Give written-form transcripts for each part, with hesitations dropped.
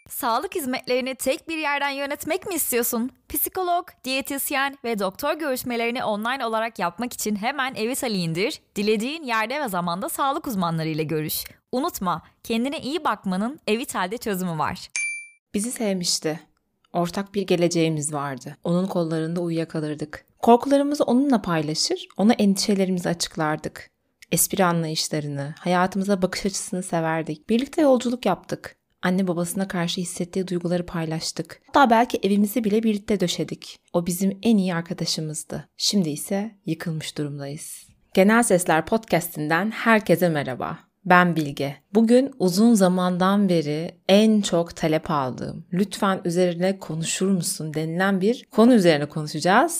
Sağlık hizmetlerini tek bir yerden yönetmek mi istiyorsun? Psikolog, diyetisyen ve doktor görüşmelerini online olarak yapmak için hemen Evitali indir, dilediğin yerde ve zamanda sağlık uzmanlarıyla görüş. Unutma, kendine iyi bakmanın Evital'de çözümü var. Bizi sevmişti. Ortak bir geleceğimiz vardı. Onun kollarında uyuyakalırdık. Korkularımızı onunla paylaşır, ona endişelerimizi açıklardık. Espri anlayışlarını, hayatımıza bakış açısını severdik. Birlikte yolculuk yaptık. Anne babasına karşı hissettiği duyguları paylaştık. Hatta belki evimizi bile birlikte döşedik. O bizim en iyi arkadaşımızdı. Şimdi ise yıkılmış durumdayız. Genel Sesler Podcast'inden herkese merhaba. Ben Bilge. Bugün uzun zamandan beri en çok talep aldığım, lütfen üzerine konuşur musun denilen bir konu üzerine konuşacağız.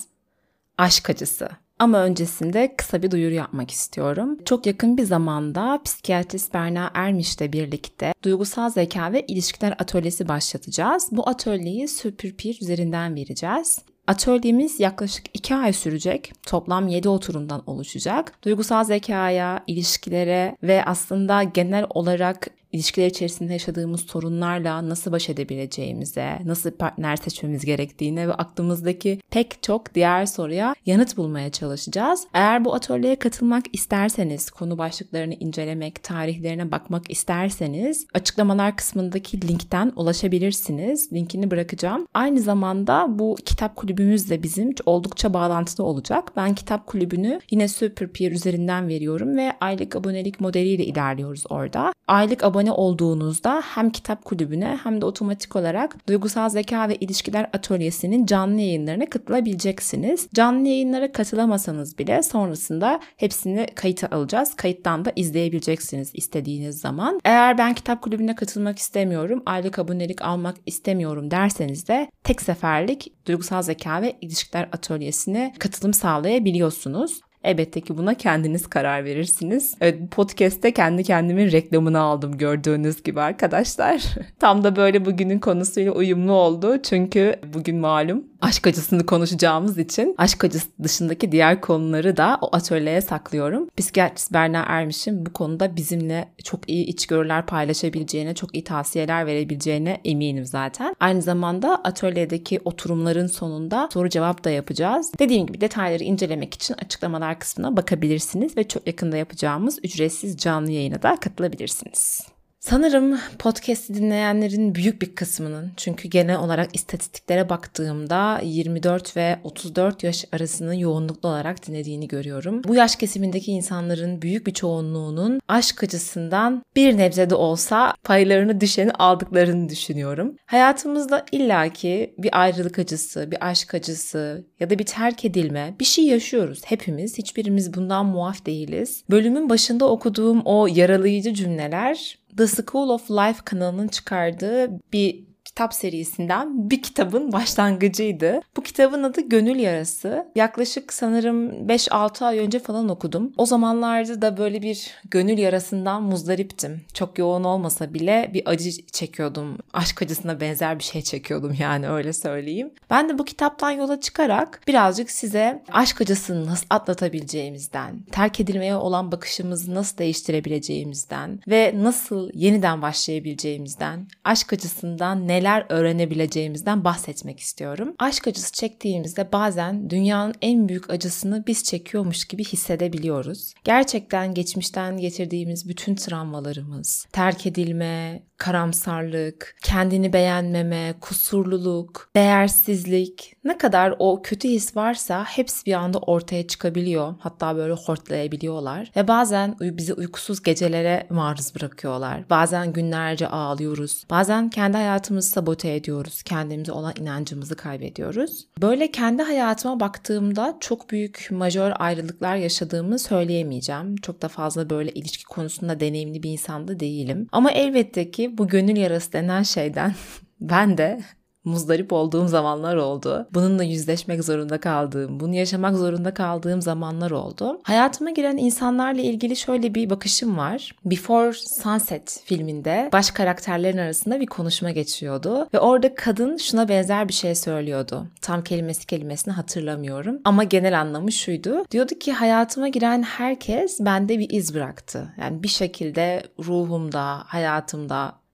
Aşk acısı. Ama öncesinde kısa bir duyuru yapmak istiyorum. Çok yakın bir zamanda psikiyatrist Berna Ermiş'le birlikte duygusal zeka ve ilişkiler atölyesi başlatacağız. Bu atölyeyi Süpürpir üzerinden vereceğiz. Atölyemiz yaklaşık 2 ay sürecek. Toplam 7 oturumdan oluşacak. Duygusal zekaya, ilişkilere ve aslında genel olarak ilişkiler içerisinde yaşadığımız sorunlarla nasıl baş edebileceğimize, nasıl partner seçmemiz gerektiğine ve aklımızdaki pek çok diğer soruya yanıt bulmaya çalışacağız. Eğer bu atölyeye katılmak isterseniz, konu başlıklarını incelemek, tarihlerine bakmak isterseniz açıklamalar kısmındaki linkten ulaşabilirsiniz. Linkini bırakacağım. Aynı zamanda bu kitap kulübümüz de bizim oldukça bağlantılı olacak. Ben kitap kulübünü yine Süpürpir üzerinden veriyorum ve aylık abonelik modeliyle ilerliyoruz orada. Aylık abone olduğunuzda hem kitap kulübüne hem de otomatik olarak Duygusal Zeka ve İlişkiler Atölyesi'nin canlı yayınlarına katılabileceksiniz. Canlı yayınlara katılamasanız bile sonrasında hepsini kayıta alacağız. Kayıttan da izleyebileceksiniz istediğiniz zaman. Eğer ben kitap kulübüne katılmak istemiyorum, aylık abonelik almak istemiyorum derseniz de tek seferlik Duygusal Zeka ve İlişkiler Atölyesi'ne katılım sağlayabiliyorsunuz. Elbette ki buna kendiniz karar verirsiniz. Evet, podcast'te kendi kendimin reklamını aldım gördüğünüz gibi arkadaşlar. Tam da böyle bugünün konusuyla uyumlu oldu. Çünkü bugün malum aşk acısını konuşacağımız için aşk acısı dışındaki diğer konuları da o atölyeye saklıyorum. Psikiyatrist Berna Ermiş'in bu konuda bizimle çok iyi içgörüler paylaşabileceğine, çok iyi tavsiyeler verebileceğine eminim zaten. Aynı zamanda atölyedeki oturumların sonunda soru cevap da yapacağız. Dediğim gibi detayları incelemek için açıklamalar kısmına bakabilirsiniz ve çok yakında yapacağımız ücretsiz canlı yayına da katılabilirsiniz. Sanırım podcast'i dinleyenlerin büyük bir kısmının, çünkü genel olarak istatistiklere baktığımda 24 ve 34 yaş arasını yoğunluklu olarak dinlediğini görüyorum. Bu yaş kesimindeki insanların büyük bir çoğunluğunun aşk acısından bir nebze de olsa paylarını düşeni aldıklarını düşünüyorum. Hayatımızda illaki bir ayrılık acısı, bir aşk acısı ya da bir terk edilme bir şey yaşıyoruz hepimiz. Hiçbirimiz bundan muaf değiliz. Bölümün başında okuduğum o yaralayıcı cümleler The School of Life kanalının çıkardığı bir kitap serisinden bir kitabın başlangıcıydı. Bu kitabın adı Gönül Yarası. Yaklaşık sanırım 5-6 ay önce falan okudum. O zamanlarda da böyle bir gönül yarasından muzdariptim. Çok yoğun olmasa bile bir acı çekiyordum. Aşk acısına benzer bir şey çekiyordum yani, öyle söyleyeyim. Ben de bu kitaptan yola çıkarak birazcık size aşk acısını nasıl atlatabileceğimizden, terk edilmeye olan bakışımızı nasıl değiştirebileceğimizden ve nasıl yeniden başlayabileceğimizden, aşk acısından neler öğrenebileceğimizden bahsetmek istiyorum. Aşk acısı çektiğimizde bazen dünyanın en büyük acısını biz çekiyormuş gibi hissedebiliyoruz. Gerçekten geçmişten getirdiğimiz bütün travmalarımız, terk edilme, karamsarlık, kendini beğenmeme, kusurluluk, değersizlik, ne kadar o kötü his varsa hepsi bir anda ortaya çıkabiliyor. Hatta böyle hortlayabiliyorlar. Ve bazen bizi uykusuz gecelere maruz bırakıyorlar. Bazen günlerce ağlıyoruz. Bazen kendi hayatımızı sabote ediyoruz. Kendimize olan inancımızı kaybediyoruz. Böyle kendi hayatıma baktığımda çok büyük majör ayrılıklar yaşadığımı söyleyemeyeceğim. Çok da fazla böyle ilişki konusunda deneyimli bir insan da değilim. Ama elbette ki bu gönül yarası denen şeyden ben de muzdarip olduğum zamanlar oldu. Bununla yüzleşmek zorunda kaldığım, bunu yaşamak zorunda kaldığım zamanlar oldu. Hayatıma giren insanlarla ilgili şöyle bir bakışım var. Before Sunset filminde baş karakterlerin arasında bir konuşma geçiyordu ve orada kadın şuna benzer bir şey söylüyordu. Tam kelimesini hatırlamıyorum ama genel anlamı şuydu. Diyordu ki hayatıma giren herkes bende bir iz bıraktı. Yani bir şekilde ruhumda, hayatımda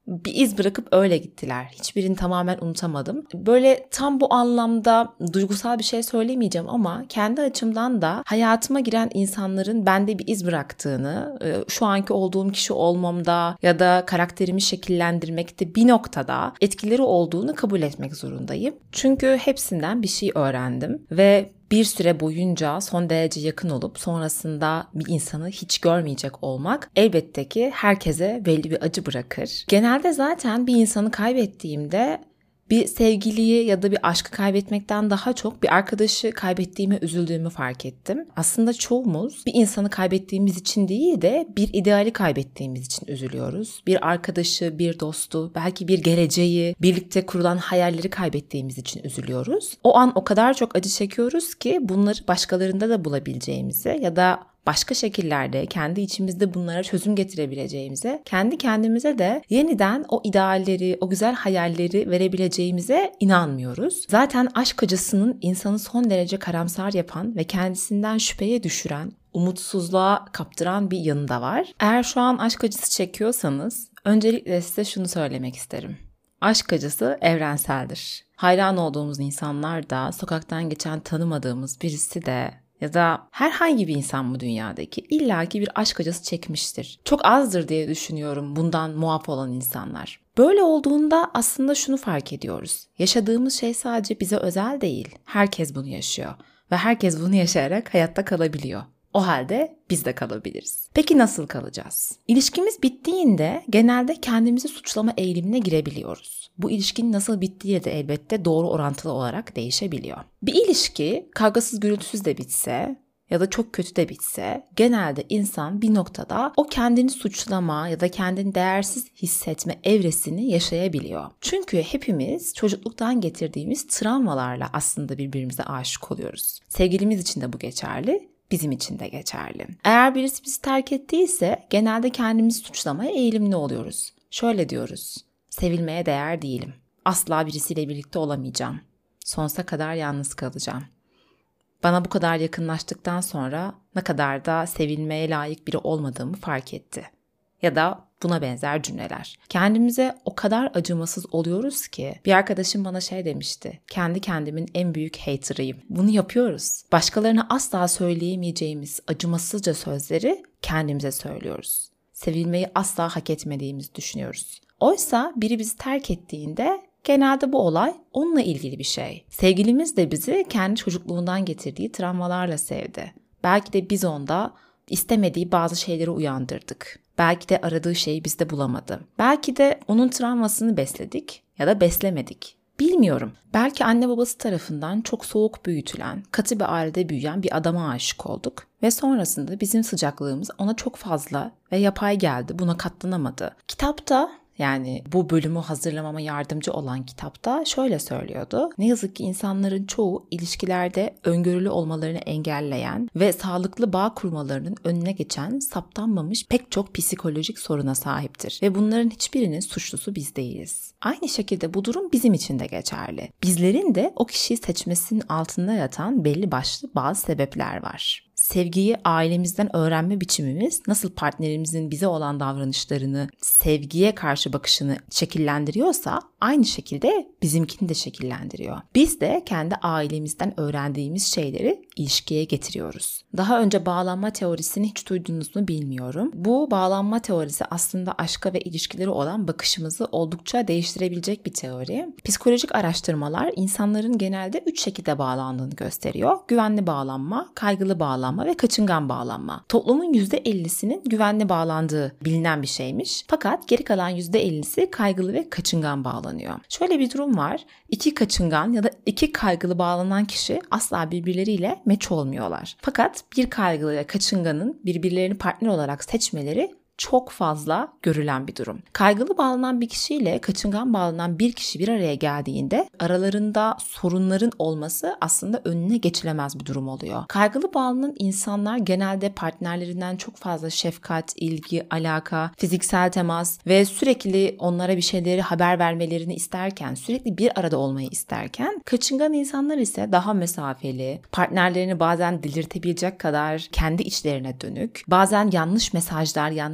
bir iz bırakıp öyle gittiler. Hiçbirini tamamen unutamadım. Böyle tam bu anlamda duygusal bir şey söylemeyeceğim ama kendi açımdan da hayatıma giren insanların bende bir iz bıraktığını, şu anki olduğum kişi olmamda ya da karakterimi şekillendirmekte bir noktada etkileri olduğunu kabul etmek zorundayım. Çünkü hepsinden bir şey öğrendim ve bir süre boyunca son derece yakın olup sonrasında bir insanı hiç görmeyecek olmak elbette ki herkese belli bir acı bırakır. Genelde zaten bir insanı kaybettiğimde bir sevgiliyi ya da bir aşkı kaybetmekten daha çok bir arkadaşı kaybettiğime üzüldüğümü fark ettim. Aslında çoğumuz bir insanı kaybettiğimiz için değil de bir ideali kaybettiğimiz için üzülüyoruz. Bir arkadaşı, bir dostu, belki bir geleceği, birlikte kurulan hayalleri kaybettiğimiz için üzülüyoruz. O an o kadar çok acı çekiyoruz ki bunları başkalarında da bulabileceğimizi ya da başka şekillerde kendi içimizde bunlara çözüm getirebileceğimize, kendi kendimize de yeniden o idealleri, o güzel hayalleri verebileceğimize inanmıyoruz. Zaten aşk acısının insanı son derece karamsar yapan ve kendisinden şüpheye düşüren, umutsuzluğa kaptıran bir yanı da var. Eğer şu an aşk acısı çekiyorsanız, öncelikle size şunu söylemek isterim. Aşk acısı evrenseldir. Hayran olduğumuz insanlar da, sokaktan geçen tanımadığımız birisi de ya da herhangi bir insan bu dünyadaki illaki bir aşk acısı çekmiştir. Çok azdır diye düşünüyorum bundan muaf olan insanlar. Böyle olduğunda aslında şunu fark ediyoruz. Yaşadığımız şey sadece bize özel değil. Herkes bunu yaşıyor ve herkes bunu yaşayarak hayatta kalabiliyor. O halde biz de kalabiliriz. Peki nasıl kalacağız? İlişkimiz bittiğinde genelde kendimizi suçlama eğilimine girebiliyoruz. Bu ilişkinin nasıl bittiği de elbette doğru orantılı olarak değişebiliyor. Bir ilişki kavgasız gürültüsüz de bitse ya da çok kötü de bitse genelde insan bir noktada o kendini suçlama ya da kendini değersiz hissetme evresini yaşayabiliyor. Çünkü hepimiz çocukluktan getirdiğimiz travmalarla aslında birbirimize aşık oluyoruz. Sevgilimiz için de bu geçerli. Bizim için de geçerli. Eğer birisi bizi terk ettiyse genelde kendimizi suçlamaya eğilimli oluyoruz. Şöyle diyoruz: sevilmeye değer değilim. Asla birisiyle birlikte olamayacağım. Sonsuza kadar yalnız kalacağım. Bana bu kadar yakınlaştıktan sonra ne kadar da sevilmeye layık biri olmadığımı fark etti. Ya da buna benzer cümleler. Kendimize o kadar acımasız oluyoruz ki bir arkadaşım bana şey demişti. Kendi kendimin en büyük hater'ıyım. Bunu yapıyoruz. Başkalarına asla söyleyemeyeceğimiz acımasızca sözleri kendimize söylüyoruz. Sevilmeyi asla hak etmediğimizi düşünüyoruz. Oysa biri bizi terk ettiğinde genelde bu olay onunla ilgili bir şey. Sevgilimiz de bizi kendi çocukluğundan getirdiği travmalarla sevdi. Belki de biz onda istemediği bazı şeyleri uyandırdık. Belki de aradığı şeyi bizde bulamadı. Belki de onun travmasını besledik ya da beslemedik. Bilmiyorum. Belki anne babası tarafından çok soğuk büyütülen, katı bir ailede büyüyen bir adama aşık olduk. Ve sonrasında bizim sıcaklığımız ona çok fazla ve yapay geldi. Buna katlanamadı. Kitapta, yani bu bölümü hazırlamama yardımcı olan kitapta şöyle söylüyordu. Ne yazık ki insanların çoğu ilişkilerde öngörülü olmalarını engelleyen ve sağlıklı bağ kurmalarının önüne geçen saptanmamış pek çok psikolojik soruna sahiptir. Ve bunların hiçbirinin suçlusu biz değiliz. Aynı şekilde bu durum bizim için de geçerli. Bizlerin de o kişiyi seçmesinin altında yatan belli başlı bazı sebepler var. Sevgiyi ailemizden öğrenme biçimimiz nasıl partnerimizin bize olan davranışlarını, sevgiye karşı bakışını şekillendiriyorsa aynı şekilde bizimkini de şekillendiriyor. Biz de kendi ailemizden öğrendiğimiz şeyleri ilişkiye getiriyoruz. Daha önce bağlanma teorisini hiç duydunuz mu bilmiyorum. Bu bağlanma teorisi aslında aşka ve ilişkileri olan bakışımızı oldukça değiştirebilecek bir teori. Psikolojik araştırmalar insanların genelde 3 şekilde bağlandığını gösteriyor. Güvenli bağlanma, kaygılı bağlanma ve kaçıngan bağlanma. Toplumun %50'sinin güvenli bağlandığı bilinen bir şeymiş. Fakat geri kalan %50'si kaygılı ve kaçıngan bağlanıyor. Şöyle bir durum var. 2 kaçıngan ya da 2 kaygılı bağlanan kişi asla birbirleriyle meç olmuyorlar. Fakat bir kaygılı ve kaçınganın birbirlerini partner olarak seçmeleri çok fazla görülen bir durum. Kaygılı bağlanan bir kişiyle kaçıngan bağlanan bir kişi bir araya geldiğinde aralarında sorunların olması aslında önüne geçilemez bir durum oluyor. Kaygılı bağlanan insanlar genelde partnerlerinden çok fazla şefkat, ilgi, alaka, fiziksel temas ve sürekli onlara bir şeyleri haber vermelerini isterken, sürekli bir arada olmayı isterken, kaçıngan insanlar ise daha mesafeli, partnerlerini bazen delirtebilecek kadar kendi içlerine dönük, bazen yanlış mesajlar, yanlış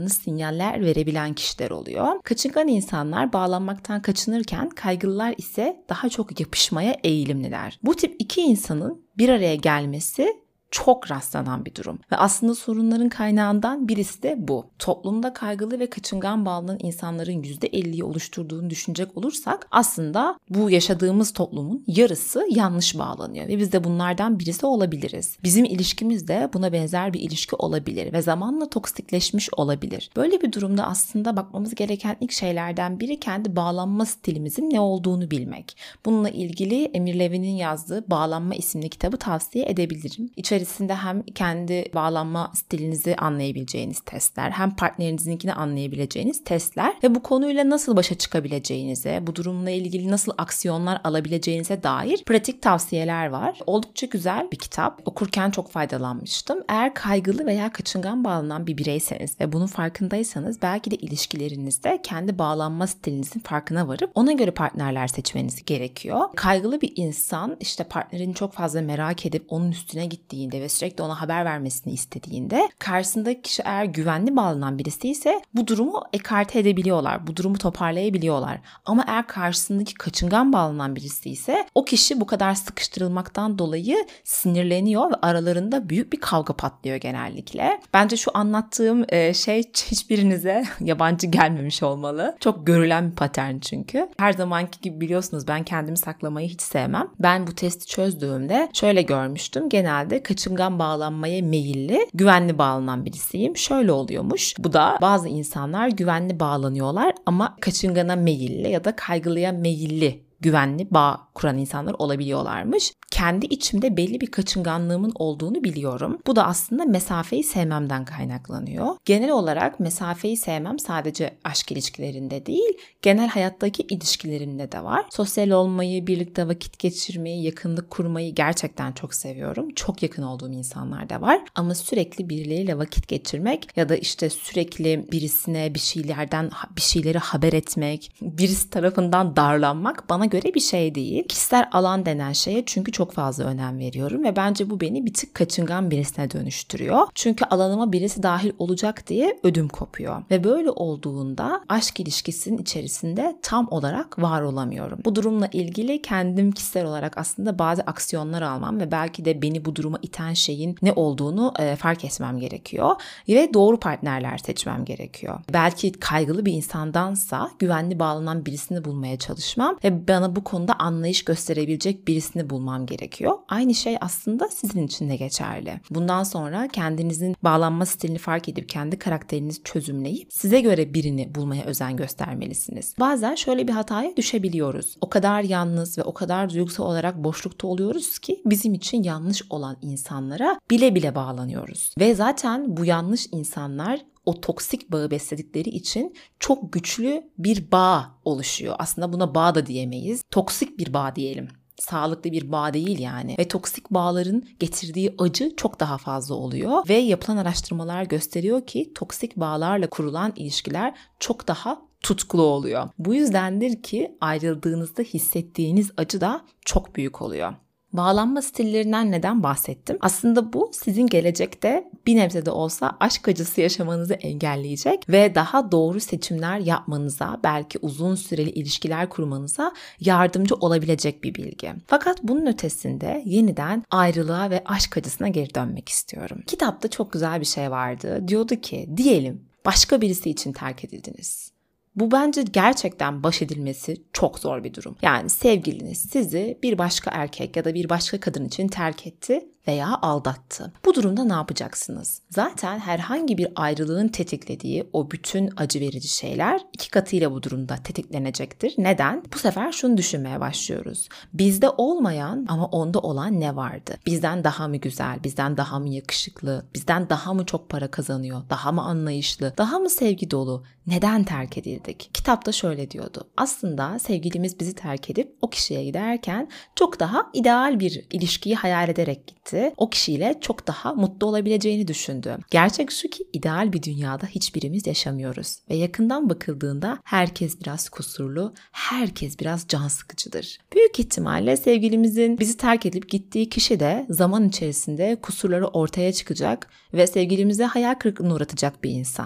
yanlış sinyaller verebilen kişiler oluyor. Kaçıngan insanlar bağlanmaktan kaçınırken kaygılılar ise daha çok yapışmaya eğilimliler. Bu tip iki insanın bir araya gelmesi çok rastlanan bir durum ve aslında sorunların kaynağından birisi de bu. Toplumda kaygılı ve kaçıngan bağlanan insanların %50'yi oluşturduğunu düşünecek olursak aslında bu yaşadığımız toplumun yarısı yanlış bağlanıyor ve biz de bunlardan birisi olabiliriz. Bizim ilişkimiz de buna benzer bir ilişki olabilir ve zamanla toksikleşmiş olabilir. Böyle bir durumda aslında bakmamız gereken ilk şeylerden biri kendi bağlanma stilimizin ne olduğunu bilmek. Bununla ilgili Emir Levin'in yazdığı Bağlanma isimli kitabı tavsiye edebilirim. İçerisinde hem kendi bağlanma stilinizi anlayabileceğiniz testler, hem partnerinizinkini anlayabileceğiniz testler ve bu konuyla nasıl başa çıkabileceğinize, bu durumla ilgili nasıl aksiyonlar alabileceğinize dair pratik tavsiyeler var. Oldukça güzel bir kitap. Okurken çok faydalanmıştım. Eğer kaygılı veya kaçıngan bağlanan bir bireyseniz ve bunun farkındaysanız belki de ilişkilerinizde kendi bağlanma stilinizin farkına varıp ona göre partnerler seçmeniz gerekiyor. Kaygılı bir insan işte partnerini çok fazla merak edip onun üstüne gittiğinde ve sürekli ona haber vermesini istediğinde karşısındaki kişi eğer güvenli bağlanan birisi ise bu durumu ekarte edebiliyorlar. Bu durumu toparlayabiliyorlar. Ama eğer karşısındaki kaçıngan bağlanan birisi ise o kişi bu kadar sıkıştırılmaktan dolayı sinirleniyor ve aralarında büyük bir kavga patlıyor genellikle. Bence şu anlattığım şey hiçbirinize yabancı gelmemiş olmalı. Çok görülen bir patern çünkü. Her zamanki gibi biliyorsunuz ben kendimi saklamayı hiç sevmem. Ben bu testi çözdüğümde şöyle görmüştüm. Genelde kaçıngan bağlanmaya meyilli, güvenli bağlanan birisiyim. Şöyle oluyormuş. Bu da bazı insanlar güvenli bağlanıyorlar ama kaçıngana meyilli ya da kaygılıya meyilli güvenli bağ kuran insanlar olabiliyorlarmış. Kendi içimde belli bir kaçınganlığımın olduğunu biliyorum. Bu da aslında mesafeyi sevmemden kaynaklanıyor. Genel olarak mesafeyi sevmem sadece aşk ilişkilerinde değil, genel hayattaki ilişkilerimde de var. Sosyal olmayı, birlikte vakit geçirmeyi, yakınlık kurmayı gerçekten çok seviyorum. Çok yakın olduğum insanlar da var. Ama sürekli birileriyle vakit geçirmek ya da işte sürekli birisine bir şeyleri haber etmek, birisi tarafından darlanmak bana göre bir şey değil. Kişisel alan denen şeye çünkü çok fazla önem veriyorum ve bence bu beni bir tık kaçıngan birisine dönüştürüyor. Çünkü alanıma birisi dahil olacak diye ödüm kopuyor. Ve böyle olduğunda aşk ilişkisinin içerisinde tam olarak var olamıyorum. Bu durumla ilgili kendim kişisel olarak aslında bazı aksiyonlar almam ve belki de beni bu duruma iten şeyin ne olduğunu fark etmem gerekiyor. Ve doğru partnerler seçmem gerekiyor. Belki kaygılı bir insandansa güvenli bağlanan birisini bulmaya çalışmam ve bana bu konuda anlayış gösterebilecek birisini bulmam gerekiyor. Aynı şey aslında sizin için de geçerli. Bundan sonra kendinizin bağlanma stilini fark edip kendi karakterinizi çözümleyip size göre birini bulmaya özen göstermelisiniz. Bazen şöyle bir hataya düşebiliyoruz. O kadar yalnız ve o kadar duygusal olarak boşlukta oluyoruz ki bizim için yanlış olan insanlara bile bile bağlanıyoruz. Ve zaten bu yanlış insanlar o toksik bağı besledikleri için çok güçlü bir bağ oluşuyor. Aslında buna bağ da diyemeyiz. Toksik bir bağ diyelim. Sağlıklı bir bağ değil yani. Ve toksik bağların getirdiği acı çok daha fazla oluyor. Ve yapılan araştırmalar gösteriyor ki toksik bağlarla kurulan ilişkiler çok daha tutkulu oluyor. Bu yüzdendir ki ayrıldığınızda hissettiğiniz acı da çok büyük oluyor. Bağlanma stillerinden neden bahsettim? Aslında bu sizin gelecekte bir nebze de olsa aşk acısı yaşamanızı engelleyecek ve daha doğru seçimler yapmanıza, belki uzun süreli ilişkiler kurmanıza yardımcı olabilecek bir bilgi. Fakat bunun ötesinde yeniden ayrılığa ve aşk acısına geri dönmek istiyorum. Kitapta çok güzel bir şey vardı. Diyordu ki, diyelim başka birisi için terk edildiniz. Bu bence gerçekten baş edilmesi çok zor bir durum. Yani sevgiliniz sizi bir başka erkek ya da bir başka kadın için terk etti veya aldattı. Bu durumda ne yapacaksınız? Zaten herhangi bir ayrılığın tetiklediği o bütün acı verici şeyler 2 katıyla bu durumda tetiklenecektir. Neden? Bu sefer şunu düşünmeye başlıyoruz. Bizde olmayan ama onda olan ne vardı? Bizden daha mı güzel, bizden daha mı yakışıklı, bizden daha mı çok para kazanıyor, daha mı anlayışlı, daha mı sevgi dolu? Neden terk edildik? Kitapta şöyle diyordu. Aslında sevgilimiz bizi terk edip o kişiye giderken çok daha ideal bir ilişkiyi hayal ederek gitti. O kişiyle çok daha mutlu olabileceğini düşündü. Gerçek şu ki ideal bir dünyada hiçbirimiz yaşamıyoruz. Ve yakından bakıldığında herkes biraz kusurlu, herkes biraz can sıkıcıdır. Büyük ihtimalle sevgilimizin bizi terk edip gittiği kişi de zaman içerisinde kusurları ortaya çıkacak ve sevgilimize hayal kırıklığına uğratacak bir insan.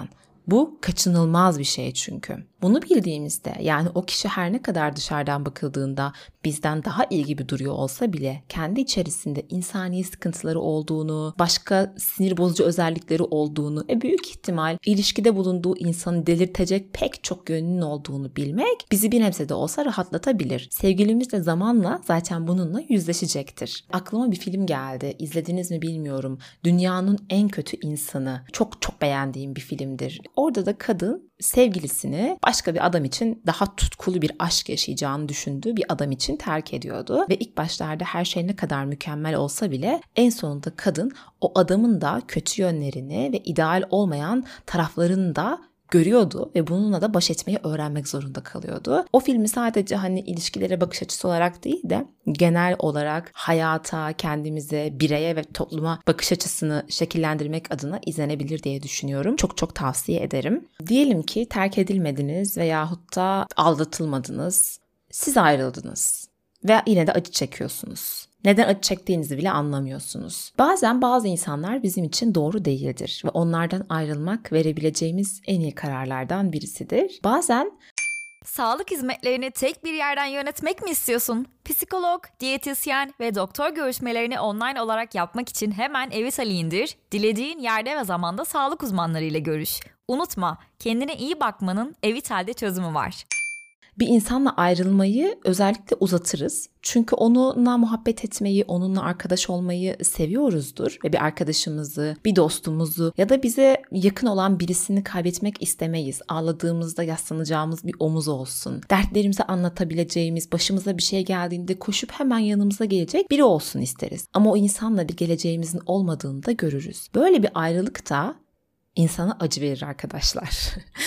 Bu kaçınılmaz bir şey çünkü. Bunu bildiğimizde, yani o kişi her ne kadar dışarıdan bakıldığında bizden daha iyi gibi duruyor olsa bile kendi içerisinde insani sıkıntıları olduğunu, başka sinir bozucu özellikleri olduğunu ve büyük ihtimal ilişkide bulunduğu insanı delirtecek pek çok yönünün olduğunu bilmek bizi bir nebze de olsa rahatlatabilir. Sevgilimiz de zamanla zaten bununla yüzleşecektir. Aklıma bir film geldi. İzlediniz mi bilmiyorum. Dünyanın en kötü insanı. Çok çok beğendiğim bir filmdir. Orada da kadın sevgilisini başka bir adam için daha tutkulu bir aşk yaşayacağını düşündüğü bir adam için terk ediyordu. Ve ilk başlarda her şey ne kadar mükemmel olsa bile en sonunda kadın o adamın da kötü yönlerini ve ideal olmayan taraflarını da görüyordu ve bununla da baş etmeyi öğrenmek zorunda kalıyordu. O filmi sadece ilişkilere bakış açısı olarak değil de genel olarak hayata, kendimize, bireye ve topluma bakış açısını şekillendirmek adına izlenebilir diye düşünüyorum. Çok çok tavsiye ederim. Diyelim ki terk edilmediniz veyahut da aldatılmadınız. Siz ayrıldınız ve yine de acı çekiyorsunuz. Neden acı çektiğinizi bile anlamıyorsunuz. Bazen bazı insanlar bizim için doğru değildir ve onlardan ayrılmak verebileceğimiz en iyi kararlardan birisidir. Bazen sağlık hizmetlerini tek bir yerden yönetmek mi istiyorsun? Psikolog, diyetisyen ve doktor görüşmelerini online olarak yapmak için hemen Evital'i indir, dilediğin yerde ve zamanda sağlık uzmanlarıyla görüş. Unutma, kendine iyi bakmanın Evital'de çözümü var. Bir insanla ayrılmayı özellikle uzatırız. Çünkü onunla muhabbet etmeyi, onunla arkadaş olmayı seviyoruzdur. Ve bir arkadaşımızı, bir dostumuzu ya da bize yakın olan birisini kaybetmek istemeyiz. Ağladığımızda yaslanacağımız bir omuz olsun. Dertlerimizi anlatabileceğimiz, başımıza bir şey geldiğinde koşup hemen yanımıza gelecek biri olsun isteriz. Ama o insanla bir geleceğimizin olmadığını da görürüz. Böyle bir ayrılık da İnsana acı verir arkadaşlar.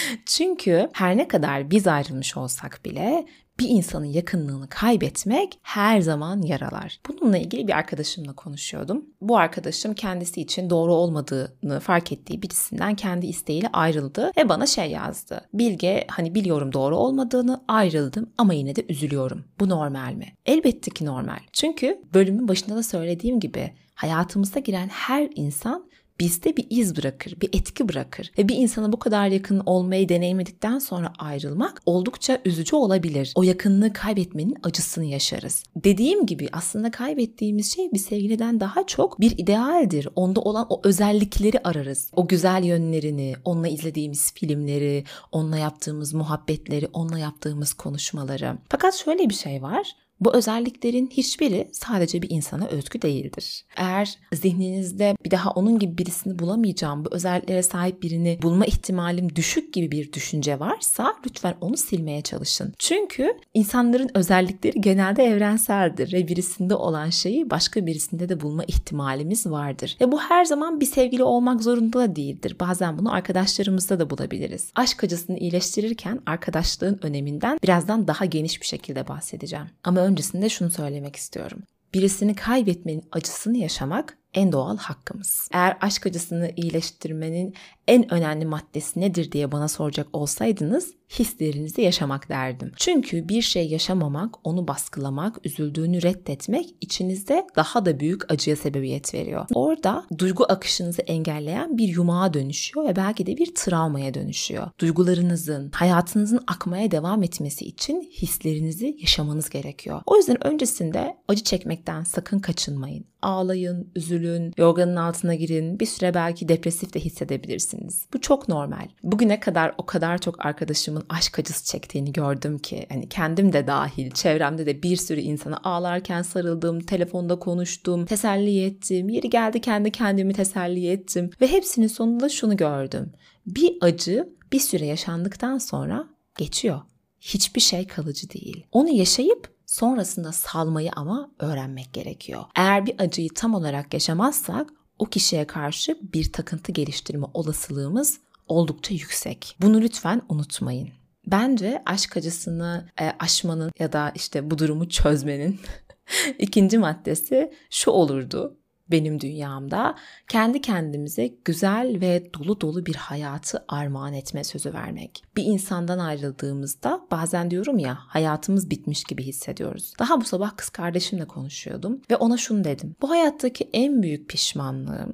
Çünkü her ne kadar biz ayrılmış olsak bile bir insanın yakınlığını kaybetmek her zaman yaralar. Bununla ilgili bir arkadaşımla konuşuyordum. Bu arkadaşım kendisi için doğru olmadığını fark ettiği birisinden kendi isteğiyle ayrıldı ve bana şey yazdı. Bilge, biliyorum doğru olmadığını, ayrıldım ama yine de üzülüyorum. Bu normal mi? Elbette ki normal. Çünkü bölümün başında da söylediğim gibi hayatımıza giren her insan bizde bir iz bırakır, bir etki bırakır. Ve bir insana bu kadar yakın olmayı deneyimledikten sonra ayrılmak oldukça üzücü olabilir. O yakınlığı kaybetmenin acısını yaşarız. Dediğim gibi aslında kaybettiğimiz şey bir sevgiliden daha çok bir idealdir. Onda olan o özellikleri ararız. O güzel yönlerini, onunla izlediğimiz filmleri, onunla yaptığımız muhabbetleri, onunla yaptığımız konuşmaları. Fakat şöyle bir şey var. Bu özelliklerin hiçbiri sadece bir insana özgü değildir. Eğer zihninizde bir daha onun gibi birisini bulamayacağım, bu özelliklere sahip birini bulma ihtimalim düşük gibi bir düşünce varsa lütfen onu silmeye çalışın. Çünkü insanların özellikleri genelde evrenseldir ve birisinde olan şeyi başka birisinde de bulma ihtimalimiz vardır. Ve bu her zaman bir sevgili olmak zorunda da değildir. Bazen bunu arkadaşlarımızda da bulabiliriz. Aşk acısını iyileştirirken arkadaşlığın öneminden birazdan daha geniş bir şekilde bahsedeceğim. Ama öncesinde şunu söylemek istiyorum. Birisini kaybetmenin acısını yaşamak en doğal hakkımız. Eğer aşk acısını iyileştirmenin en önemli maddesi nedir diye bana soracak olsaydınız hislerinizi yaşamak derdim. Çünkü bir şey yaşamamak, onu baskılamak, üzüldüğünü reddetmek içinizde daha da büyük acıya sebebiyet veriyor. Orada duygu akışınızı engelleyen bir yumağa dönüşüyor ve belki de bir travmaya dönüşüyor. Duygularınızın, hayatınızın akmaya devam etmesi için hislerinizi yaşamanız gerekiyor. O yüzden öncesinde acı çekmekten sakın kaçınmayın. Ağlayın, üzülün, yorganın altına girin, bir süre belki depresif de hissedebilirsiniz. Bu çok normal. Bugüne kadar o kadar çok arkadaşımın aşk acısı çektiğini gördüm ki kendim de dahil, çevremde de bir sürü insana ağlarken sarıldım, telefonda konuştum, teselli ettim, yeri geldi kendi kendimi teselli ettim ve hepsinin sonunda şunu gördüm. Bir acı bir süre yaşandıktan sonra geçiyor. Hiçbir şey kalıcı değil. Onu yaşayıp sonrasında salmayı ama öğrenmek gerekiyor. Eğer bir acıyı tam olarak yaşamazsak o kişiye karşı bir takıntı geliştirme olasılığımız oldukça yüksek. Bunu lütfen unutmayın. Bence aşk acısını aşmanın ya da bu durumu çözmenin ikinci maddesi şu olurdu. Benim dünyamda kendi kendimize güzel ve dolu dolu bir hayatı armağan etme sözü vermek. Bir insandan ayrıldığımızda bazen diyorum ya hayatımız bitmiş gibi hissediyoruz. Daha bu sabah kız kardeşimle konuşuyordum ve ona şunu dedim. Bu hayattaki en büyük pişmanlığım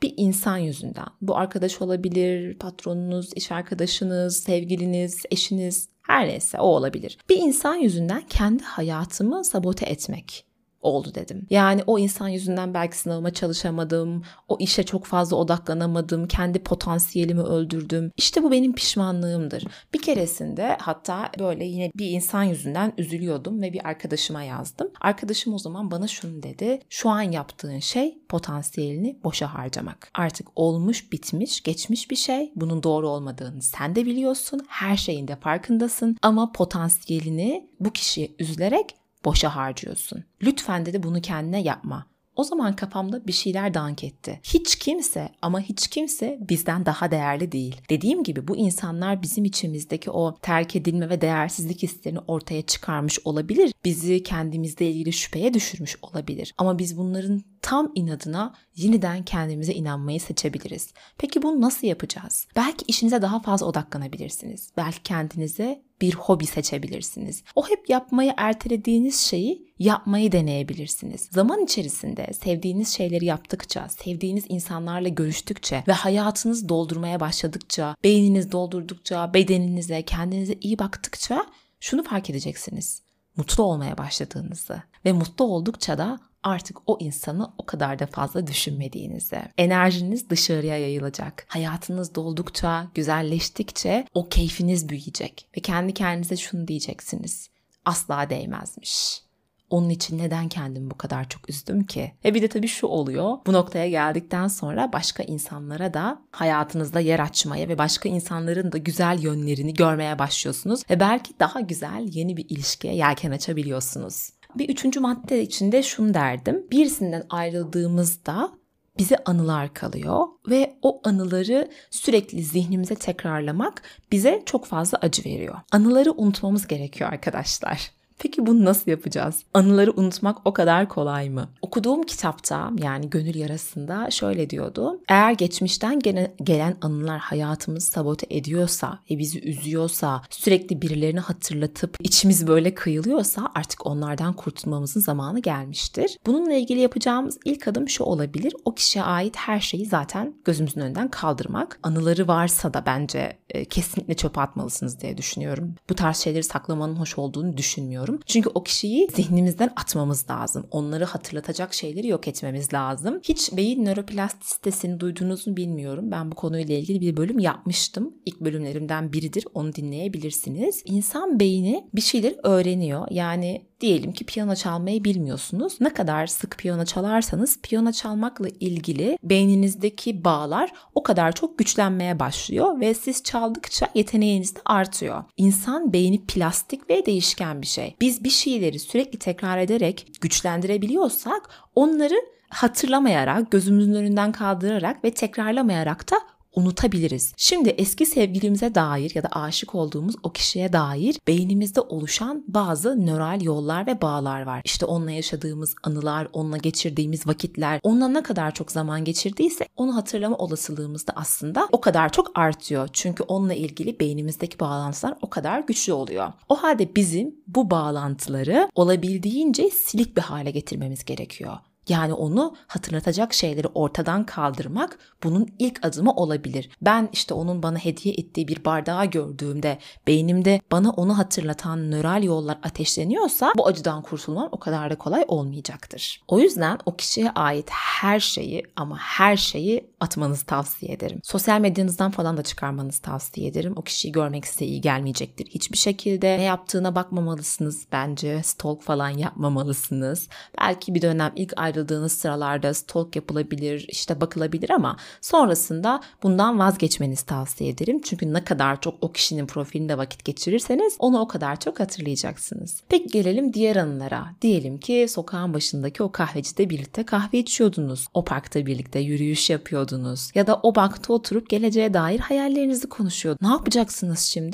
Bir insan yüzünden. Bu arkadaş olabilir, patronunuz, iş arkadaşınız, sevgiliniz, eşiniz, her neyse o olabilir. Bir insan yüzünden kendi hayatımı sabote etmek oldu dedim. Yani o insan yüzünden belki sınavıma çalışamadım, o işe çok fazla odaklanamadım, kendi potansiyelimi öldürdüm. İşte bu benim pişmanlığımdır. Bir keresinde hatta böyle yine bir insan yüzünden üzülüyordum ve bir arkadaşıma yazdım. Arkadaşım o zaman bana şunu dedi: şu an yaptığın şey potansiyelini boşa harcamak. Artık olmuş, bitmiş, geçmiş bir şey. Bunun doğru olmadığını sen de biliyorsun. Her şeyin de farkındasın ama potansiyelini bu kişiye üzülerek boşa harcıyorsun. Lütfen dedi, bunu kendine yapma. O zaman kafamda bir şeyler dank etti. Hiç kimse ama hiç kimse bizden daha değerli değil. Dediğim gibi bu insanlar bizim içimizdeki o terk edilme ve değersizlik hislerini ortaya çıkarmış olabilir. Bizi kendimizle ilgili şüpheye düşürmüş olabilir. Ama biz bunların tam inadına yeniden kendimize inanmayı seçebiliriz. Peki bunu nasıl yapacağız? Belki işinize daha fazla odaklanabilirsiniz. Belki kendinize bir hobi seçebilirsiniz. O hep yapmayı ertelediğiniz şeyi yapmayı deneyebilirsiniz. Zaman içerisinde sevdiğiniz şeyleri yaptıkça, sevdiğiniz insanlarla görüştükçe ve hayatınızı doldurmaya başladıkça, beyniniz doldurdukça, bedeninize, kendinize iyi baktıkça şunu fark edeceksiniz: mutlu olmaya başladığınızı ve mutlu oldukça da artık o insanı o kadar da fazla düşünmediğinizi. Enerjiniz dışarıya yayılacak. Hayatınız doldukça, güzelleştikçe o keyfiniz büyüyecek. Ve kendi kendinize şunu diyeceksiniz: asla değmezmiş. Onun için neden kendimi bu kadar çok üzdüm ki? Ve bir de tabii şu oluyor: bu noktaya geldikten sonra başka insanlara da hayatınızda yer açmaya ve başka insanların da güzel yönlerini görmeye başlıyorsunuz. Ve belki daha güzel yeni bir ilişkiye yelken açabiliyorsunuz. Bir üçüncü madde içinde şunu derdim: birisinden ayrıldığımızda bize anılar kalıyor ve o anıları sürekli zihnimize tekrarlamak bize çok fazla acı veriyor. Anıları unutmamız gerekiyor arkadaşlar. Peki bunu nasıl yapacağız? Anıları unutmak o kadar kolay mı? Okuduğum kitapta, yani Gönül Yarası'nda şöyle diyordu: eğer geçmişten gelen anılar hayatımızı sabote ediyorsa ve bizi üzüyorsa, sürekli birilerini hatırlatıp içimiz böyle kıyılıyorsa artık onlardan kurtulmamızın zamanı gelmiştir. Bununla ilgili yapacağımız ilk adım şu olabilir: o kişiye ait her şeyi zaten gözümüzün önünden kaldırmak. Anıları varsa da bence kesinlikle çöpe atmalısınız diye düşünüyorum. Bu tarz şeyleri saklamanın hoş olduğunu düşünmüyorum. Çünkü o kişiyi zihnimizden atmamız lazım. Onları hatırlatacak şeyleri yok etmemiz lazım. Hiç beyin nöroplastisitesini duydunuz mu bilmiyorum. Ben bu konuyla ilgili bir bölüm yapmıştım. İlk bölümlerimden biridir. Onu dinleyebilirsiniz. İnsan beyni bir şeyleri öğreniyor. Yani diyelim ki piyano çalmayı bilmiyorsunuz. Ne kadar sık piyano çalarsanız piyano çalmakla ilgili beyninizdeki bağlar o kadar çok güçlenmeye başlıyor ve siz çaldıkça yeteneğiniz de artıyor. İnsan beyni plastik ve değişken bir şey. Biz bir şeyleri sürekli tekrar ederek güçlendirebiliyorsak onları hatırlamayarak, gözümüzün önünden kaldırarak ve tekrarlamayarak da unutabiliriz. Şimdi eski sevgilimize dair ya da aşık olduğumuz o kişiye dair beynimizde oluşan bazı nöral yollar ve bağlar var. İşte onunla yaşadığımız anılar, onunla geçirdiğimiz vakitler, onunla ne kadar çok zaman geçirdiyse onu hatırlama olasılığımız da aslında o kadar çok artıyor. Çünkü onunla ilgili beynimizdeki bağlantılar o kadar güçlü oluyor. O halde bizim bu bağlantıları olabildiğince silik bir hale getirmemiz gerekiyor. Yani onu hatırlatacak şeyleri ortadan kaldırmak bunun ilk adımı olabilir. Ben işte onun bana hediye ettiği bir bardağı gördüğümde beynimde bana onu hatırlatan nöral yollar ateşleniyorsa bu acıdan kurtulmam o kadar da kolay olmayacaktır. O yüzden o kişiye ait her şeyi ama her şeyi atmanızı tavsiye ederim. Sosyal medyanızdan falan da çıkarmanızı tavsiye ederim. O kişiyi görmek size iyi gelmeyecektir. Hiçbir şekilde ne yaptığına bakmamalısınız bence. Stalk falan yapmamalısınız. Belki bir dönem ilk ayrıldığınız sıralarda stalk yapılabilir, işte bakılabilir ama sonrasında bundan vazgeçmenizi tavsiye ederim. Çünkü ne kadar çok o kişinin profilinde vakit geçirirseniz onu o kadar çok hatırlayacaksınız. Peki gelelim diğer anılara. Diyelim ki sokağın başındaki o kahvecide birlikte kahve içiyordunuz. O parkta birlikte yürüyüş yapıyordunuz. Ya da o bankta oturup geleceğe dair hayallerinizi konuşuyordunuz. Ne yapacaksınız şimdi?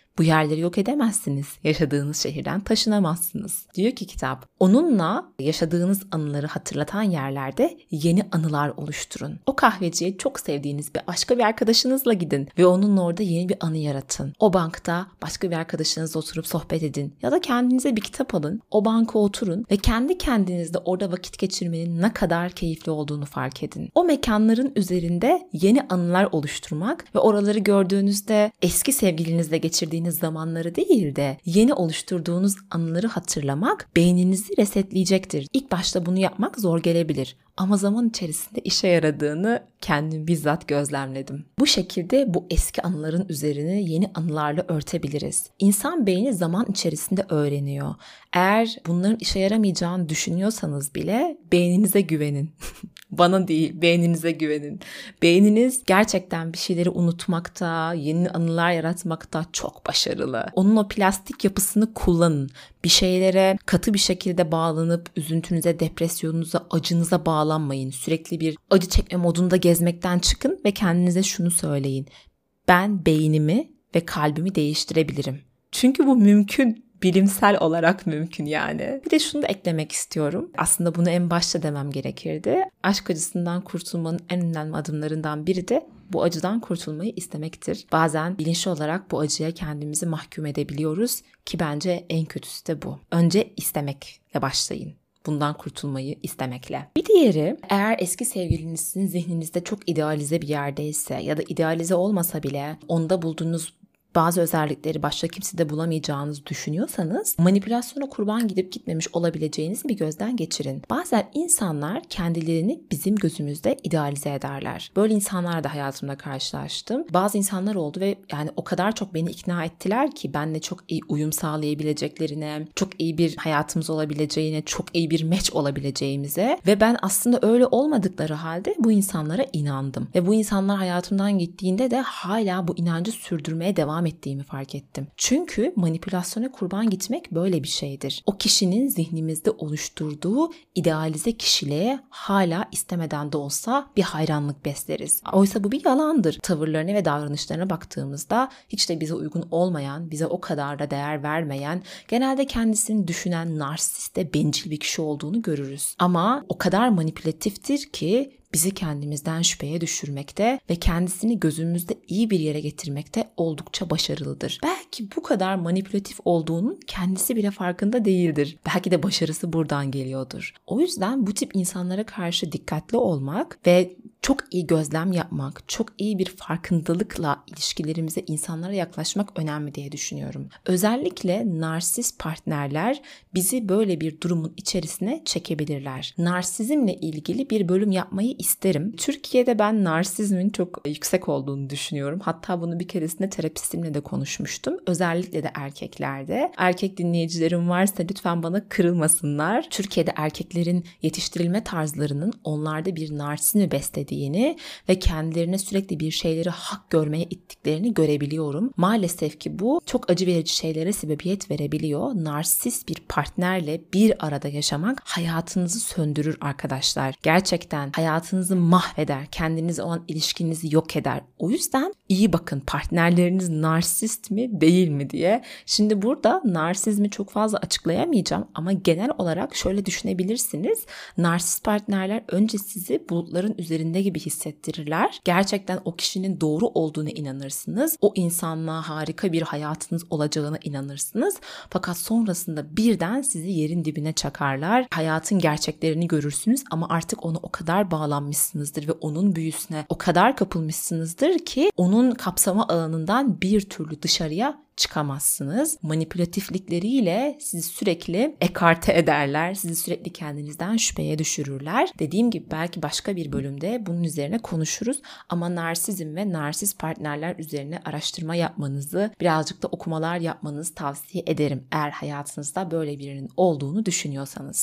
Bu yerleri yok edemezsiniz. Yaşadığınız şehirden taşınamazsınız. Diyor ki kitap, onunla yaşadığınız anıları hatırlatan yerlerde yeni anılar oluşturun. O kahveciye çok sevdiğiniz başka bir arkadaşınızla gidin ve onunla orada yeni bir anı yaratın. O bankta başka bir arkadaşınızla oturup sohbet edin ya da kendinize bir kitap alın. O banka oturun ve kendi kendinizde orada vakit geçirmenin ne kadar keyifli olduğunu fark edin. O mekanların üzerinde yeni anılar oluşturmak ve oraları gördüğünüzde eski sevgilinizle geçirdiğiniz zamanları değil de yeni oluşturduğunuz anıları hatırlamak beyninizi resetleyecektir. İlk başta bunu yapmak zor gelebilir ama zaman içerisinde işe yaradığını kendim bizzat gözlemledim. Bu şekilde bu eski anıların üzerini yeni anılarla örtebiliriz. İnsan beyni zaman içerisinde öğreniyor. Eğer bunların işe yaramayacağını düşünüyorsanız bile beyninize güvenin. Bana değil, beyninize güvenin. Beyniniz gerçekten bir şeyleri unutmakta, yeni anılar yaratmakta çok başarılı. Onun o plastik yapısını kullanın. Bir şeylere katı bir şekilde bağlanıp üzüntünüze, depresyonunuza, acınıza bağlanmayın. Sürekli bir acı çekme modunda gezmekten çıkın ve kendinize şunu söyleyin. Ben beynimi ve kalbimi değiştirebilirim. Çünkü bu mümkün. Bilimsel olarak mümkün yani. Bir de şunu da eklemek istiyorum. Aslında bunu en başta demem gerekirdi. Aşk acısından kurtulmanın en önemli adımlarından biri de bu acıdan kurtulmayı istemektir. Bazen bilinçli olarak bu acıya kendimizi mahkum edebiliyoruz ki bence en kötüsü de bu. Önce istemekle başlayın. Bundan kurtulmayı istemekle. Bir diğeri, eğer eski sevgilinizin zihninizde çok idealize bir yerdeyse ya da idealize olmasa bile onda bulduğunuz bazı özellikleri başka kimsede bulamayacağınızı düşünüyorsanız manipülasyona kurban gidip gitmemiş olabileceğinizi bir gözden geçirin. Bazen insanlar kendilerini bizim gözümüzde idealize ederler. Böyle insanlarla da hayatımda karşılaştım. Bazı insanlar oldu ve yani o kadar çok beni ikna ettiler ki benimle çok iyi uyum sağlayabileceklerine, çok iyi bir hayatımız olabileceğine, çok iyi bir match olabileceğimize ve ben aslında öyle olmadıkları halde bu insanlara inandım. Ve bu insanlar hayatımdan gittiğinde de hala bu inancı sürdürmeye devam ettiğimi fark ettim. Çünkü manipülasyona kurban gitmek böyle bir şeydir. O kişinin zihnimizde oluşturduğu idealize kişiliğe hala istemeden de olsa bir hayranlık besleriz. Oysa bu bir yalandır. Tavırlarına ve davranışlarına baktığımızda hiç de bize uygun olmayan, bize o kadar da değer vermeyen, genelde kendisini düşünen narsist de bencil bir kişi olduğunu görürüz. Ama o kadar manipülatiftir ki bizi kendimizden şüpheye düşürmekte ve kendisini gözümüzde iyi bir yere getirmekte oldukça başarılıdır. Belki bu kadar manipülatif olduğunun kendisi bile farkında değildir. Belki de başarısı buradan geliyordur. O yüzden bu tip insanlara karşı dikkatli olmak ve çok iyi gözlem yapmak, çok iyi bir farkındalıkla ilişkilerimize, insanlara yaklaşmak önemli diye düşünüyorum. Özellikle narsist partnerler bizi böyle bir durumun içerisine çekebilirler. Narsizmle ilgili bir bölüm yapmayı isterim. Türkiye'de ben narsizmin çok yüksek olduğunu düşünüyorum. Hatta bunu bir keresinde terapistimle de konuşmuştum. Özellikle de erkeklerde. Erkek dinleyicilerim varsa lütfen bana kırılmasınlar. Türkiye'de erkeklerin yetiştirilme tarzlarının onlarda bir narsizmi beslediğini ve kendilerine sürekli bir şeyleri hak görmeye ittiklerini görebiliyorum. Maalesef ki bu çok acı verici şeylere sebebiyet verebiliyor. Narsist bir partnerle bir arada yaşamak hayatınızı söndürür arkadaşlar. Gerçekten hayatınızı mahveder, kendinize olan ilişkinizi yok eder. O yüzden iyi bakın, partnerleriniz narsist mi değil mi diye. Şimdi burada narsizmi çok fazla açıklayamayacağım ama genel olarak şöyle düşünebilirsiniz. Narsist partnerler önce sizi bulutların üzerinde gibi hissettirirler. Gerçekten o kişinin doğru olduğuna inanırsınız. O insanla harika bir hayatınız olacağına inanırsınız. Fakat sonrasında birden sizi yerin dibine çakarlar. Hayatın gerçeklerini görürsünüz ama artık ona o kadar bağlanmışsınızdır ve onun büyüsüne o kadar kapılmışsınızdır ki onun kapsama alanından bir türlü dışarıya çıkamazsınız. Manipülatiflikleriyle sizi sürekli ekarte ederler. Sizi sürekli kendinizden şüpheye düşürürler. Dediğim gibi belki başka bir bölümde bunun üzerine konuşuruz. Ama narsizm ve narsist partnerler üzerine araştırma yapmanızı, birazcık da okumalar yapmanızı tavsiye ederim. Eğer hayatınızda böyle birinin olduğunu düşünüyorsanız.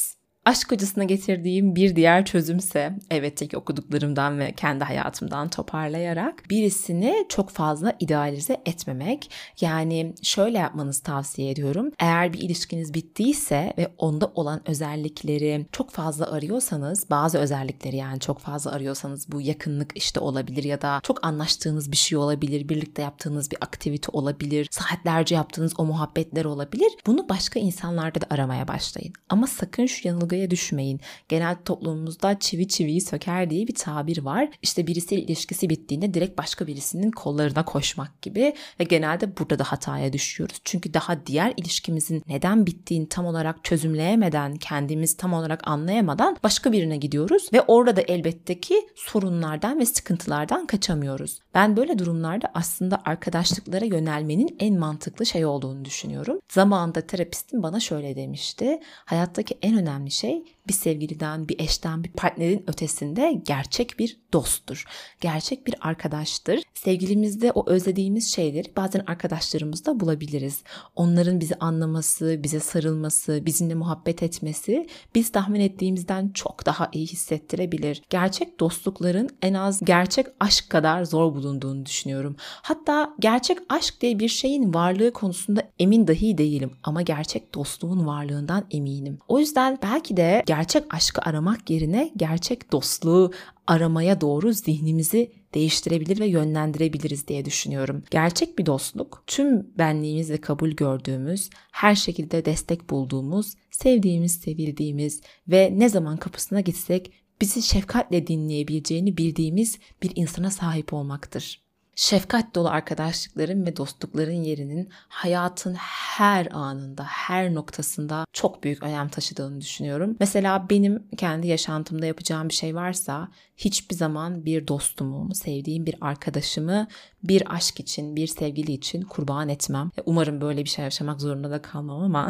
Aşk acısına getirdiğim bir diğer çözümse, elbette ki okuduklarımdan ve kendi hayatımdan toparlayarak, birisini çok fazla idealize etmemek. Yani şöyle yapmanızı tavsiye ediyorum. Eğer bir ilişkiniz bittiyse ve onda olan özellikleri çok fazla arıyorsanız, bazı özellikleri yani çok fazla arıyorsanız, bu yakınlık işte olabilir ya da çok anlaştığınız bir şey olabilir, birlikte yaptığınız bir aktivite olabilir, saatlerce yaptığınız o muhabbetler olabilir. Bunu başka insanlarda da aramaya başlayın. Ama sakın şu yanılgıya düşmeyin. Genel toplumumuzda çivi çiviyi söker diye bir tabir var. İşte birisiyle ilişkisi bittiğinde direkt başka birisinin kollarına koşmak gibi ve genelde burada da hataya düşüyoruz. Çünkü daha diğer ilişkimizin neden bittiğini tam olarak çözümleyemeden, kendimiz tam olarak anlayamadan başka birine gidiyoruz ve orada da elbette ki sorunlardan ve sıkıntılardan kaçamıyoruz. Ben böyle durumlarda aslında arkadaşlıklara yönelmenin en mantıklı şey olduğunu düşünüyorum. Zamanında terapistim bana şöyle demişti. Hayattaki en önemli şey bir sevgiliden, bir eşten, bir partnerin ötesinde gerçek bir dosttur. Gerçek bir arkadaştır. Sevgilimizde o özlediğimiz şeyleri bazen arkadaşlarımızda bulabiliriz. Onların bizi anlaması, bize sarılması, bizimle muhabbet etmesi biz tahmin ettiğimizden çok daha iyi hissettirebilir. Gerçek dostlukların en az gerçek aşk kadar zor bulunduğunu düşünüyorum. Hatta gerçek aşk diye bir şeyin varlığı konusunda emin dahi değilim ama gerçek dostluğun varlığından eminim. O yüzden belki de gerçek aşkı aramak yerine gerçek dostluğu aramaya doğru zihnimizi değiştirebilir ve yönlendirebiliriz diye düşünüyorum. Gerçek bir dostluk, tüm benliğimizle kabul gördüğümüz, her şekilde destek bulduğumuz, sevdiğimiz, sevildiğimiz ve ne zaman kapısına gitsek bizi şefkatle dinleyebileceğini bildiğimiz bir insana sahip olmaktır. Şefkat dolu arkadaşlıkların ve dostlukların yerinin hayatın her anında, her noktasında çok büyük önem taşıdığını düşünüyorum. Mesela benim kendi yaşantımda yapacağım bir şey varsa hiçbir zaman bir dostumu, sevdiğim bir arkadaşımı bir aşk için, bir sevgili için kurban etmem. Umarım böyle bir şey yaşamak zorunda da kalmam ama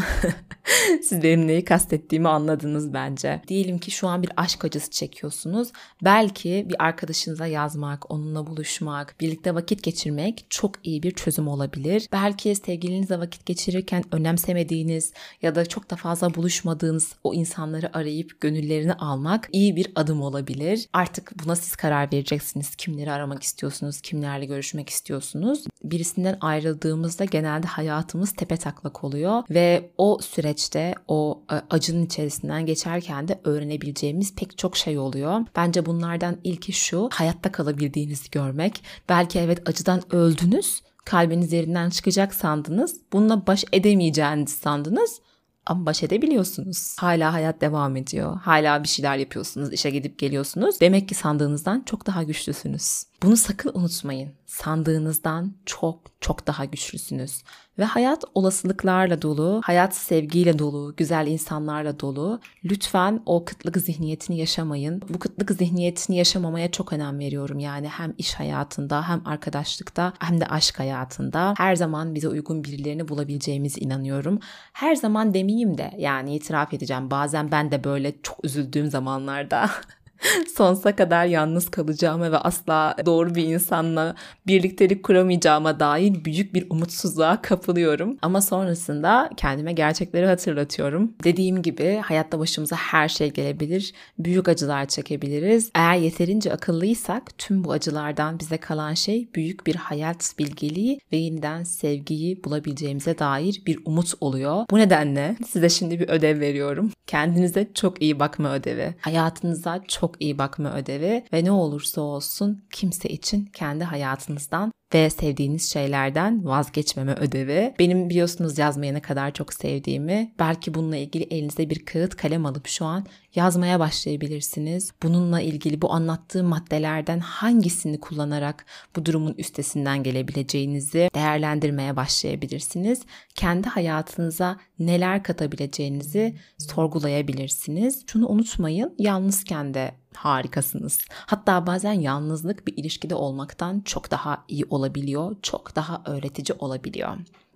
siz benim neyi kastettiğimi anladınız bence. Diyelim ki şu an bir aşk acısı çekiyorsunuz. Belki bir arkadaşınıza yazmak, onunla buluşmak, birlikte vakit geçirmek çok iyi bir çözüm olabilir. Belki sevgilinizle vakit geçirirken önemsemediğiniz ya da çok da fazla buluşmadığınız o insanları arayıp gönüllerini almak iyi bir adım olabilir. Artık buna siz karar vereceksiniz. Kimleri aramak istiyorsunuz, kimlerle görüşmek istiyorsunuz. Birisinden ayrıldığımızda genelde hayatımız tepetaklak oluyor ve o süreçte o acının içerisinden geçerken de öğrenebileceğimiz pek çok şey oluyor. Bence bunlardan ilki şu: hayatta kalabildiğinizi görmek. Belki evet acıdan öldünüz, kalbiniz yerinden çıkacak sandınız, bununla baş edemeyeceğinizi sandınız. Ama baş edebiliyorsunuz. Hala hayat devam ediyor. Hala bir şeyler yapıyorsunuz, işe gidip geliyorsunuz. Demek ki sandığınızdan çok daha güçlüsünüz. Bunu sakın unutmayın. Sandığınızdan çok daha güçlüsünüz. Ve hayat olasılıklarla dolu, hayat sevgiyle dolu, güzel insanlarla dolu. Lütfen o kıtlık zihniyetini yaşamayın. Bu kıtlık zihniyetini yaşamamaya çok önem veriyorum. Yani hem iş hayatında, hem arkadaşlıkta, hem de aşk hayatında her zaman bize uygun birilerini bulabileceğimize inanıyorum. Her zaman demeyeyim de, yani itiraf edeceğim, bazen ben de böyle çok üzüldüğüm zamanlarda sonsuza kadar yalnız kalacağıma ve asla doğru bir insanla birliktelik kuramayacağıma dair büyük bir umutsuzluğa kapılıyorum. Ama sonrasında kendime gerçekleri hatırlatıyorum. Dediğim gibi hayatta başımıza her şey gelebilir. Büyük acılar çekebiliriz. Eğer yeterince akıllıysak tüm bu acılardan bize kalan şey büyük bir hayat bilgeliği ve yeniden sevgiyi bulabileceğimize dair bir umut oluyor. Bu nedenle size şimdi bir ödev veriyorum. Kendinize çok iyi bakma ödevi. Hayatınıza çok iyi bakma ödevi ve ne olursa olsun kimse için kendi hayatınızdan ve sevdiğiniz şeylerden vazgeçmeme ödevi. Benim biliyorsunuz yazmayı ne kadar çok sevdiğimi. Belki bununla ilgili elinize bir kağıt kalem alıp şu an yazmaya başlayabilirsiniz. Bununla ilgili bu anlattığım maddelerden hangisini kullanarak bu durumun üstesinden gelebileceğinizi değerlendirmeye başlayabilirsiniz. Kendi hayatınıza neler katabileceğinizi sorgulayabilirsiniz. Şunu unutmayın, yalnızken de harikasınız. Hatta bazen yalnızlık bir ilişkide olmaktan çok daha iyi olabiliyor, çok daha öğretici olabiliyor.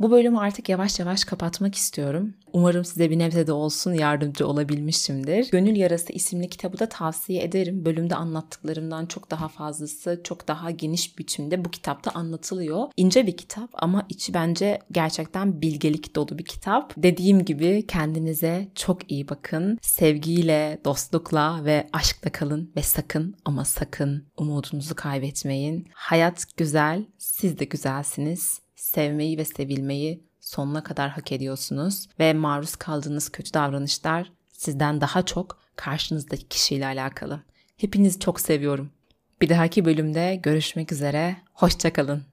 Bu bölümü artık yavaş yavaş kapatmak istiyorum. Umarım size bir nebze de olsun yardımcı olabilmişimdir. Gönül Yarası isimli kitabı da tavsiye ederim. Bölümde anlattıklarımdan çok daha fazlası, çok daha geniş biçimde bu kitapta anlatılıyor. İnce bir kitap ama içi bence gerçekten bilgelik dolu bir kitap. Dediğim gibi kendinize çok iyi bakın. Sevgiyle, dostlukla ve aşkla kalın ve sakın ama sakın umudunuzu kaybetmeyin. Hayat güzel, siz de güzelsiniz. Sevmeyi ve sevilmeyi sonuna kadar hak ediyorsunuz ve maruz kaldığınız kötü davranışlar sizden daha çok karşınızdaki kişiyle alakalı. Hepinizi çok seviyorum. Bir dahaki bölümde görüşmek üzere. Hoşça kalın.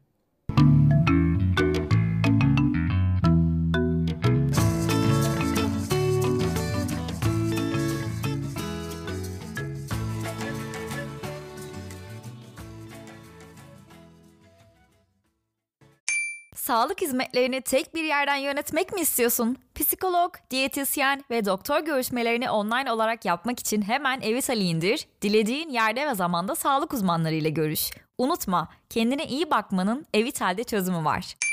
Sağlık hizmetlerini tek bir yerden yönetmek mi istiyorsun? Psikolog, diyetisyen ve doktor görüşmelerini online olarak yapmak için hemen Evitali indir, dilediğin yerde ve zamanda sağlık uzmanlarıyla görüş. Unutma, kendine iyi bakmanın Evital'de çözümü var.